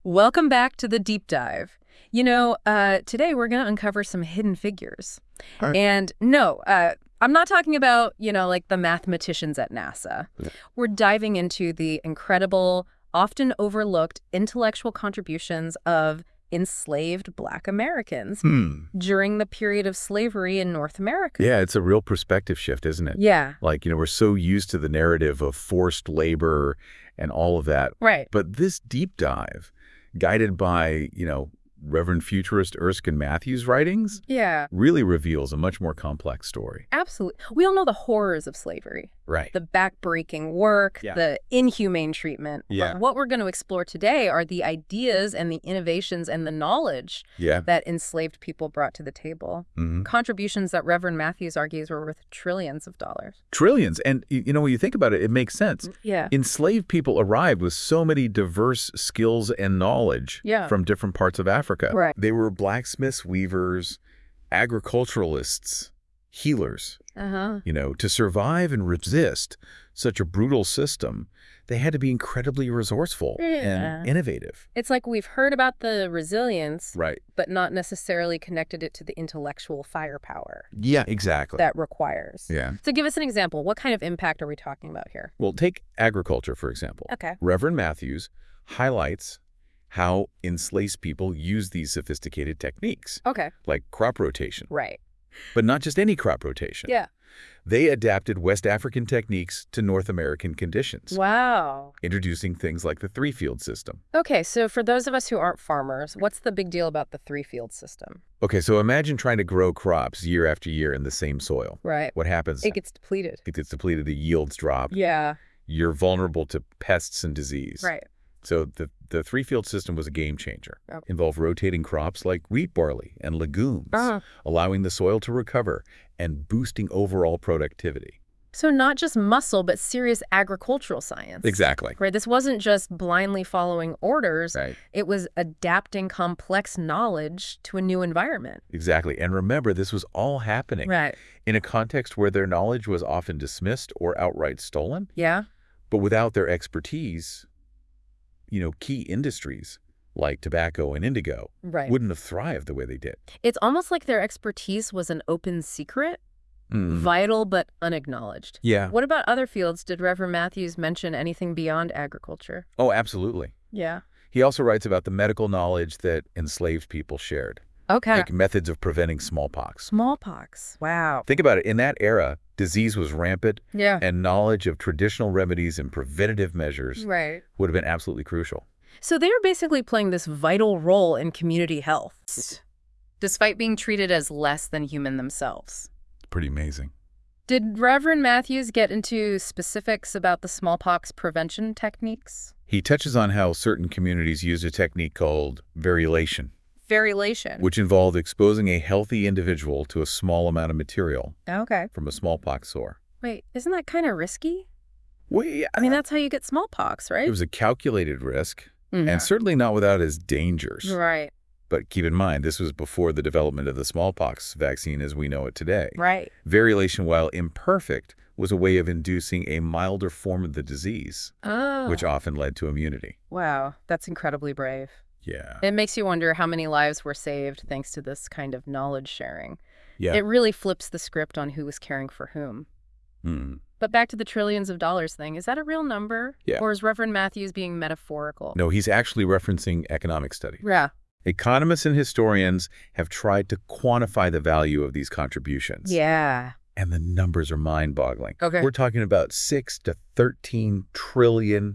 Welcome back to the deep dive. Today we're going to uncover some hidden figures. All right. And no, I'm not talking about, like the mathematicians at NASA. Yeah. We're diving into the incredible, often overlooked intellectual contributions of enslaved Black Americans during the period of slavery in North America. Yeah, it's a real perspective shift, isn't it? Yeah, Like, we're so used to the narrative of forced labor and all of that. right. But this deep dive, guided by, Reverend futurist Erskine Matthews' writings, Yeah, really reveals a much more complex story. absolutely. We all know the horrors of slavery. Right. The backbreaking work, Yeah. the inhumane treatment. Yeah. But what we're going to explore today are the ideas and the innovations and the knowledge Yeah. that enslaved people brought to the table. hmm Contributions that Reverend Matthews argues were worth trillions of dollars. Trillions. And, when you think about it, it makes sense. Yeah. Enslaved people arrived with so many diverse skills and knowledge Yeah. from different parts of Africa. Right. They were blacksmiths, weavers, agriculturalists, healers. Uh-huh. To survive and resist such a brutal system, they had to be incredibly resourceful Yeah. and innovative. It's like we've heard about the resilience, Right. but not necessarily connected it to the intellectual firepower Yeah, exactly. that requires. Yeah. So give us an example. What kind of impact are we talking about here? Well, take agriculture, for example. Okay. Reverend Matthews highlights how enslaved people use these sophisticated techniques, Okay. like crop rotation. Right. But not just any crop rotation. Yeah. They adapted West African techniques to North American conditions, Wow. introducing things like the three-field system. Okay, so for those of us who aren't farmers, what's the big deal about the three-field system? Okay, so imagine trying to grow crops year after year in the same soil. Right. What happens? It gets depleted. It gets depleted, the yields drop. Yeah. You're vulnerable to pests and disease. Right. So the three-field system was a game changer. Oh. Involved rotating crops like wheat, barley, and legumes, allowing the soil to recover and boosting overall productivity. So not just muscle, but serious agricultural science. Exactly. Right. This wasn't just blindly following orders. Right. It was adapting complex knowledge to a new environment. Exactly. And remember, this was all happening Right. in a context where their knowledge was often dismissed or outright stolen. Yeah. But without their expertise, key industries like tobacco and indigo Right. wouldn't have thrived the way they did. It's almost like their expertise was an open secret, vital but unacknowledged. Yeah. What about other fields? Did Reverend Matthews mention anything beyond agriculture? Oh, absolutely. Yeah. He also writes about the medical knowledge that enslaved people shared, Okay. like methods of preventing smallpox. Smallpox. Wow. Think about it. In that era, disease was rampant, Yeah. and knowledge of traditional remedies and preventative measures Right. would have been absolutely crucial. So they were basically playing this vital role in community health, despite being treated as less than human themselves. Pretty amazing. Did Reverend Matthews get into specifics about the smallpox prevention techniques? He touches on how certain communities used a technique called variolation, Variolation. which involved exposing a healthy individual to a small amount of material Okay. from a smallpox sore. Wait, isn't that kind of risky? Well, yeah, I mean, that's how you get smallpox, right? it was a calculated risk, Mhm. and certainly not without its dangers. Right. But keep in mind, this was before the development of the smallpox vaccine as we know it today. Right. Variolation, while imperfect, was a way of inducing a milder form of the disease, Oh. which often led to immunity. Wow, that's incredibly brave. Yeah. It makes you wonder how many lives were saved thanks to this kind of knowledge sharing. Yeah. It really flips the script on who was caring for whom. Hmm. But back to the trillions of dollars thing, is that a real number? Yeah. Or is Reverend Matthews being metaphorical? No, he's actually referencing economic study. Yeah. Economists and historians have tried to quantify the value of these contributions. Yeah. And the numbers are mind-boggling. Okay. We're talking about $6 to $13 trillion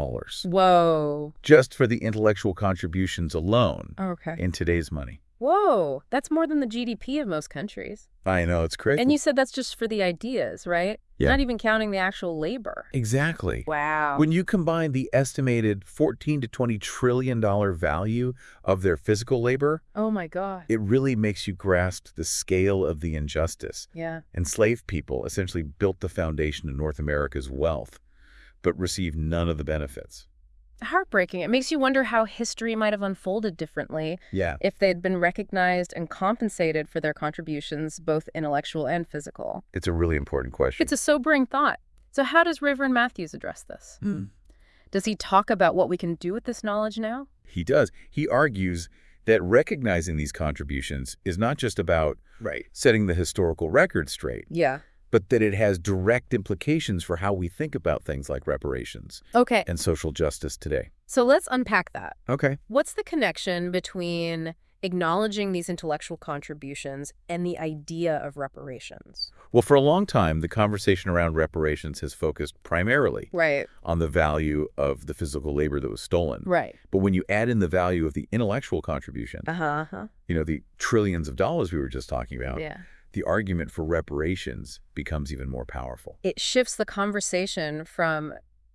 Whoa. just for the intellectual contributions alone Okay. in today's money. Whoa. That's more than the GDP of most countries. I know, it's crazy. And you said that's just for the ideas, right? Yeah. Not even counting the actual labor. Exactly. Wow. When you combine the estimated $14 to $20 trillion value of their physical labor, Oh my God. it really makes you grasp the scale of the injustice. Yeah. Enslaved people essentially built the foundation of North America's wealth, but received none of the benefits. Heartbreaking. It makes you wonder how history might have unfolded differently Yeah. if they'd been recognized and compensated for their contributions, both intellectual and physical. It's a really important question. It's a sobering thought. So how does Reverend Matthews address this? Does he talk about what we can do with this knowledge now? He does. He argues that recognizing these contributions is not just about setting the historical record straight, Yeah. but that it has direct implications for how we think about things like reparations Okay. and social justice today. So let's unpack that. Okay. What's the connection between acknowledging these intellectual contributions and the idea of reparations? Well, for a long time, the conversation around reparations has focused primarily Right. on the value of the physical labor that was stolen. Right. But when you add in the value of the intellectual contribution, Uh-huh. the trillions of dollars we were just talking about, Yeah. the argument for reparations becomes even more powerful. It shifts the conversation from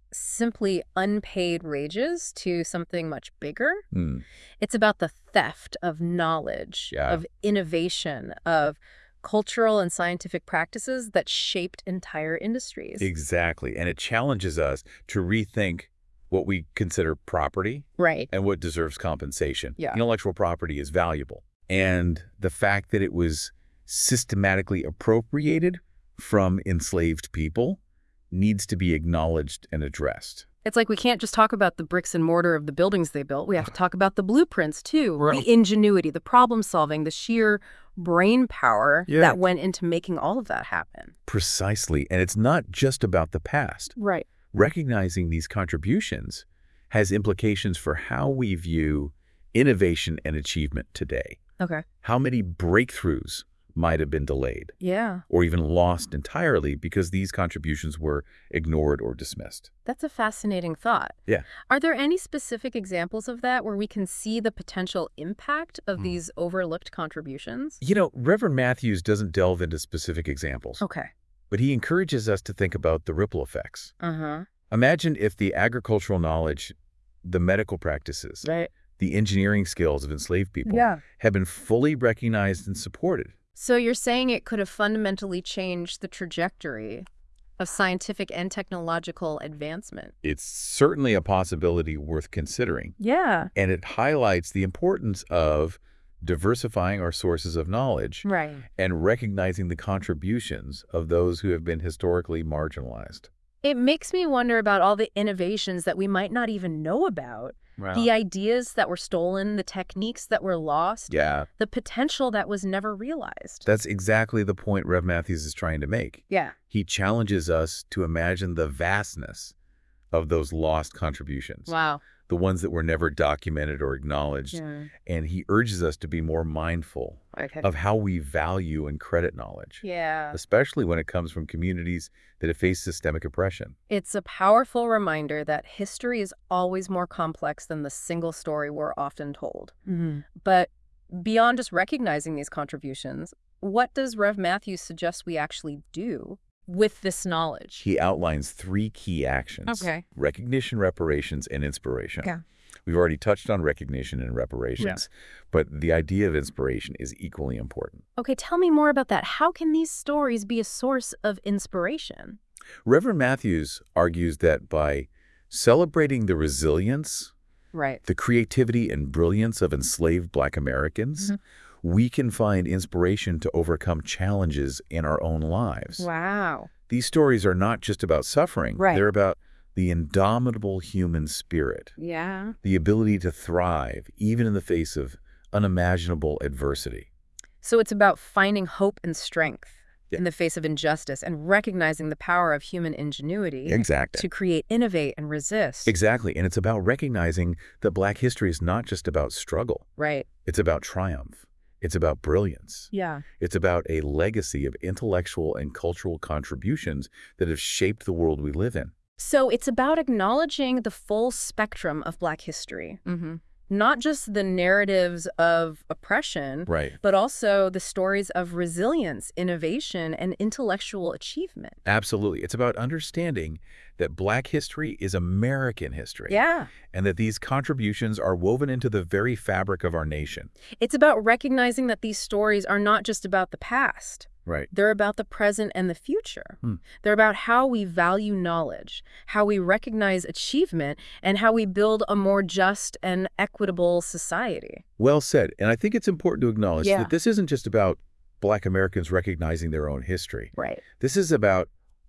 simply unpaid wages to something much bigger. It's about the theft of knowledge, of innovation, of cultural and scientific practices that shaped entire industries. Exactly. And it challenges us to rethink what we consider property and what deserves compensation. Yeah. Intellectual property is valuable. And the fact that it was systematically appropriated from enslaved people needs to be acknowledged and addressed. It's like we can't just talk about the bricks and mortar of the buildings they built. We have to talk about the blueprints, too. Right. The ingenuity, the problem solving, the sheer brain power that went into making all of that happen. Precisely. And it's not just about the past. Right. Recognizing these contributions has implications for how we view innovation and achievement today. Okay. How many breakthroughs might have been delayed or even lost entirely because these contributions were ignored or dismissed. That's a fascinating thought. Yeah. Are there any specific examples of that where we can see the potential impact of these overlooked contributions? Reverend Matthews doesn't delve into specific examples, Okay. but he encourages us to think about the ripple effects. Uh-huh. Imagine if the agricultural knowledge, the medical practices, the engineering skills of enslaved people had been fully recognized and supported. So you're saying it could have fundamentally changed the trajectory of scientific and technological advancement. It's certainly a possibility worth considering. Yeah. And it highlights the importance of diversifying our sources of knowledge and recognizing the contributions of those who have been historically marginalized. It makes me wonder about all the innovations that we might not even know about. The ideas that were stolen, the techniques that were lost, the potential that was never realized. That's exactly the point Rev Matthews is trying to make. Yeah. He challenges us to imagine the vastness of those lost contributions. Wow. The ones that were never documented or acknowledged. And he urges us to be more mindful of how we value and credit knowledge. Especially when it comes from communities that have faced systemic oppression. It's a powerful reminder that history is always more complex than the single story we're often told. But beyond just recognizing these contributions, what does Rev Matthews suggest we actually do with this knowledge? He outlines 3 key actions. Recognition, reparations, and inspiration. We've already touched on recognition and reparations, but the idea of inspiration is equally important. Okay, tell me more about that. How can these stories be a source of inspiration? Reverend Matthews argues that by celebrating the resilience, the creativity and brilliance of enslaved Black Americans, we can find inspiration to overcome challenges in our own lives. Wow. These stories are not just about suffering. They're about the indomitable human spirit. The ability to thrive even in the face of unimaginable adversity. So it's about finding hope and strength in the face of injustice and recognizing the power of human ingenuity to create, innovate, and resist. Exactly. And it's about recognizing that Black history is not just about struggle. It's about triumph. It's about brilliance. It's about a legacy of intellectual and cultural contributions that have shaped the world we live in. So it's about acknowledging the full spectrum of Black history. Not just the narratives of oppression, but also the stories of resilience, innovation, and intellectual achievement. Absolutely. It's about understanding that Black history is American history. And that these contributions are woven into the very fabric of our nation. It's about recognizing that these stories are not just about the past. They're about the present and the future. They're about how we value knowledge, how we recognize achievement, and how we build a more just and equitable society. Well said. And I think it's important to acknowledge that this isn't just about Black Americans recognizing their own history. This is about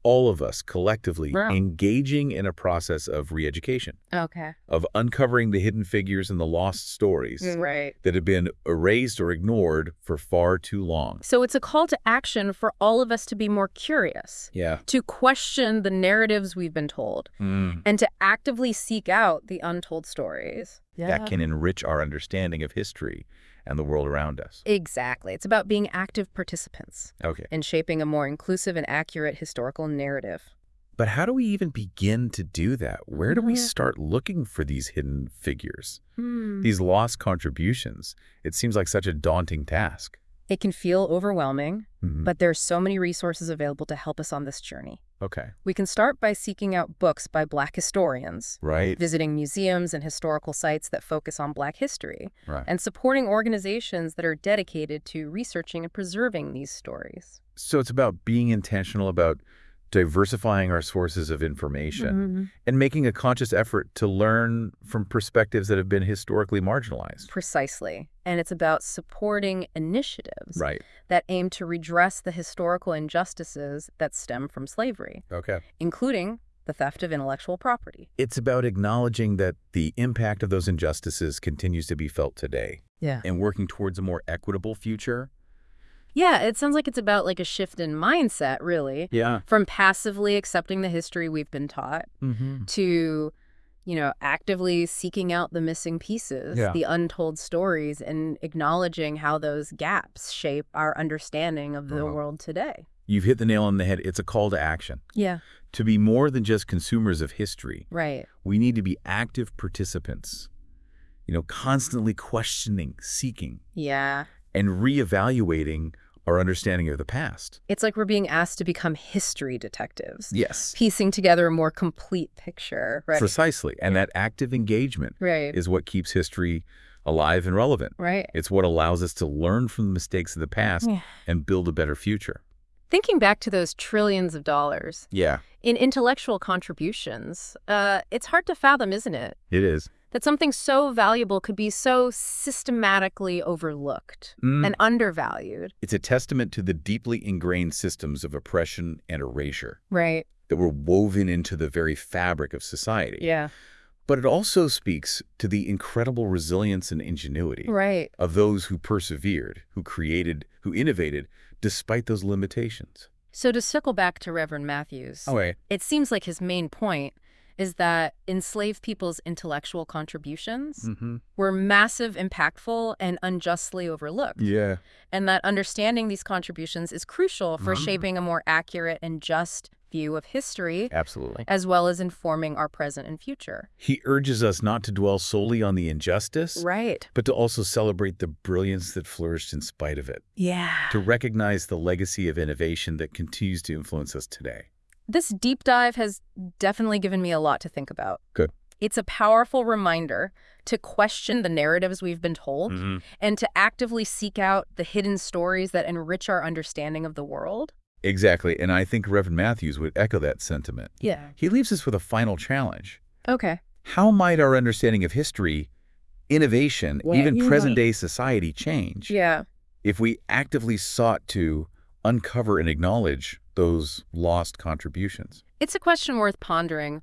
all of us collectively engaging in a process of re-education. Okay. Of uncovering the hidden figures and the lost stories that have been erased or ignored for far too long. So it's a call to action for all of us to be more curious. Yeah. To question the narratives we've been told. And to actively seek out the untold stories. That can enrich our understanding of history and the world around us. Exactly. It's about being active participants in shaping a more inclusive and accurate historical narrative. But how do we even begin to do that? Where do we start looking for these hidden figures? These lost contributions? It seems like such a daunting task. It can feel overwhelming, but there's so many resources available to help us on this journey. Okay. We can start by seeking out books by Black historians, visiting museums and historical sites that focus on Black history, and supporting organizations that are dedicated to researching and preserving these stories. So it's about being intentional about diversifying our sources of information and making a conscious effort to learn from perspectives that have been historically marginalized. Precisely. And it's about supporting initiatives that aim to redress the historical injustices that stem from slavery, including the theft of intellectual property. It's about acknowledging that the impact of those injustices continues to be felt today and working towards a more equitable future. Yeah, it sounds like it's about like a shift in mindset, really. Yeah. From passively accepting the history we've been taught to, actively seeking out the missing pieces, the untold stories, and acknowledging how those gaps shape our understanding of the world today. You've hit the nail on the head. It's a call to action. Yeah. To be more than just consumers of history. Right. We need to be active participants, constantly questioning, seeking. Yeah. And reevaluating our understanding of the past. It's like we're being asked to become history detectives. Yes. Piecing together a more complete picture. Right. Precisely. And that active engagement is what keeps history alive and relevant. Right. It's what allows us to learn from the mistakes of the past and build a better future. Thinking back to those trillions of dollars in intellectual contributions, it's hard to fathom, isn't it? It is. That something so valuable could be so systematically overlooked and undervalued. It's a testament to the deeply ingrained systems of oppression and erasure. Right. That were woven into the very fabric of society. Yeah. But it also speaks to the incredible resilience and ingenuity of those who persevered, who created, who innovated, despite those limitations. So to circle back to Reverend Matthews, it seems like his main point is that enslaved people's intellectual contributions were massive, impactful, and unjustly overlooked. Yeah. And that understanding these contributions is crucial for shaping a more accurate and just view of history. Absolutely. As well as informing our present and future. He urges us not to dwell solely on the injustice, but to also celebrate the brilliance that flourished in spite of it. Yeah. To recognize the legacy of innovation that continues to influence us today. This deep dive has definitely given me a lot to think about. Good. It's a powerful reminder to question the narratives we've been told and to actively seek out the hidden stories that enrich our understanding of the world. Exactly. And I think Reverend Matthews would echo that sentiment. Yeah. He leaves us with a final challenge. Okay. How might our understanding of history, innovation, even present-day society change if we actively sought to uncover and acknowledge those lost contributions? It's a question worth pondering.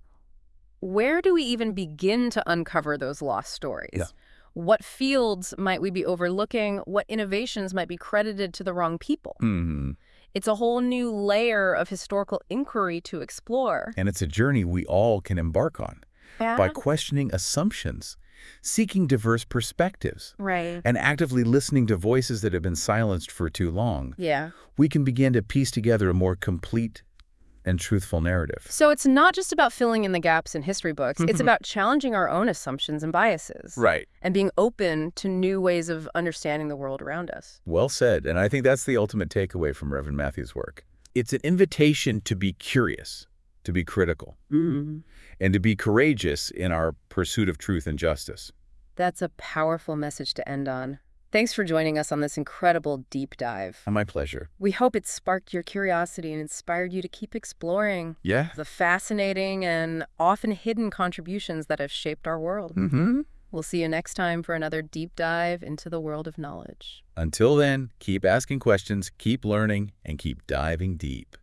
Where do we even begin to uncover those lost stories? Yeah. What fields might we be overlooking? What innovations might be credited to the wrong people? It's a whole new layer of historical inquiry to explore. And it's a journey we all can embark on by questioning assumptions, seeking diverse perspectives, and actively listening to voices that have been silenced for too long. We can begin to piece together a more complete and truthful narrative. So it's not just about filling in the gaps in history books. It's about challenging our own assumptions and biases. And being open to new ways of understanding the world around us. Well said. And I think that's the ultimate takeaway from Reverend Matthews' work. It's an invitation to be curious, to be critical, and to be courageous in our pursuit of truth and justice. That's a powerful message to end on. Thanks for joining us on this incredible deep dive. My pleasure. We hope it sparked your curiosity and inspired you to keep exploring the fascinating and often hidden contributions that have shaped our world. We'll see you next time for another deep dive into the world of knowledge. Until then, keep asking questions, keep learning, and keep diving deep.